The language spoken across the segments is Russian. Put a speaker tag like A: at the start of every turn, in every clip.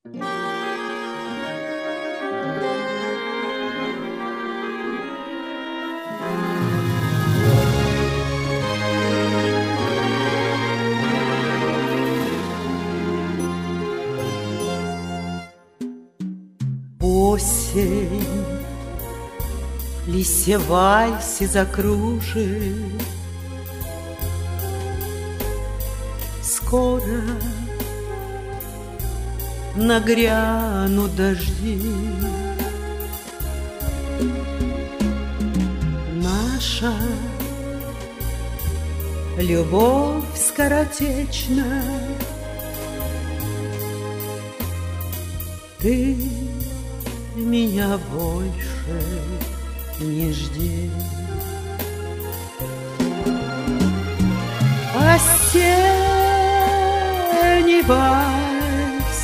A: Осень, листья в вальсе закружит, скоро нагрянут дожди. Наша любовь скоротечна, ты меня больше не жди. Осенний вальс,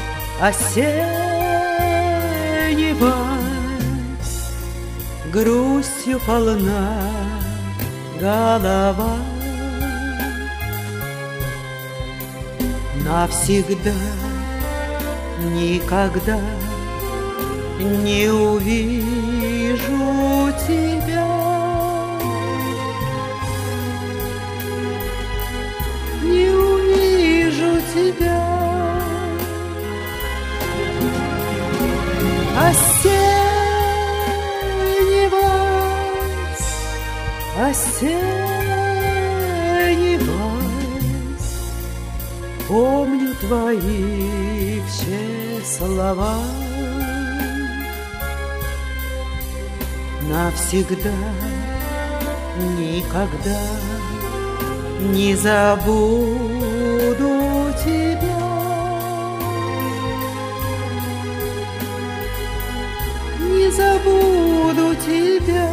A: осенний вальс, грустью полна голова. Навсегда, никогда не увижу тебя, не увижу тебя. Осенний вальс, осенний вальс, помню твои все слова. Навсегда, никогда не забуду тебя, не забуду тебя.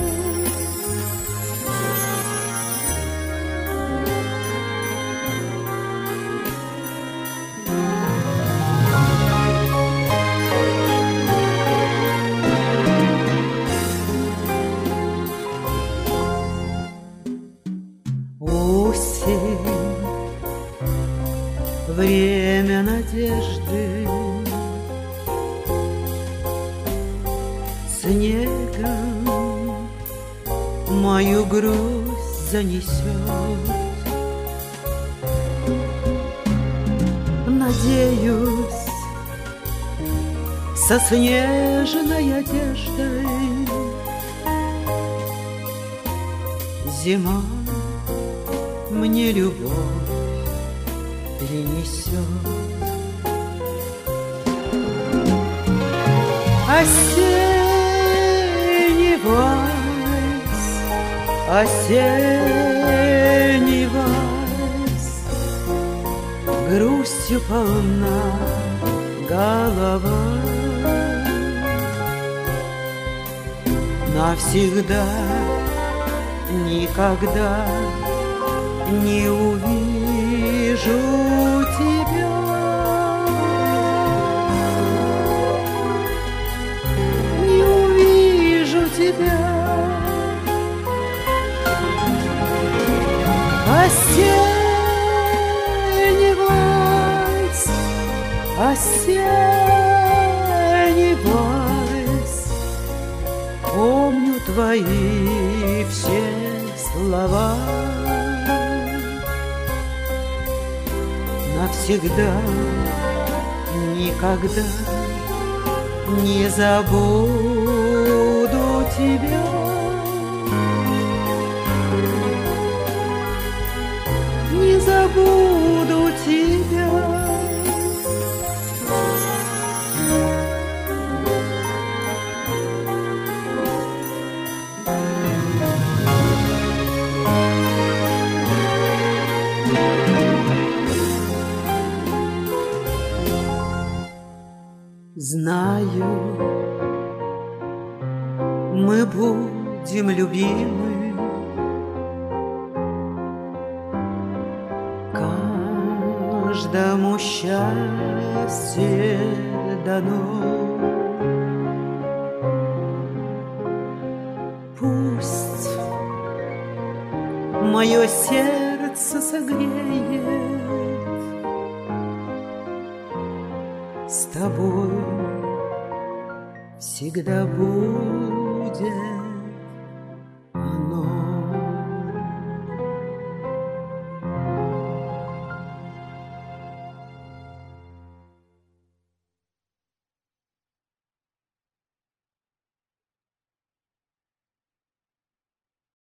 A: Время надежды снегом мою грусть занесет. Надеюсь, со снежной одеждой зима мне любовь принесет. Осенний вальс, осенний вальс, грустью полна голова. Навсегда, никогда не увижу тебя, не увижу тебя. Осенний вальс, осенний вальс, помню твои все слова. Навсегда, никогда не забуду тебя, не забуду тебя. Знаю, мы будем любимы, каждому счастье дано. Пусть мое сердце согреет с тобой всегда будет.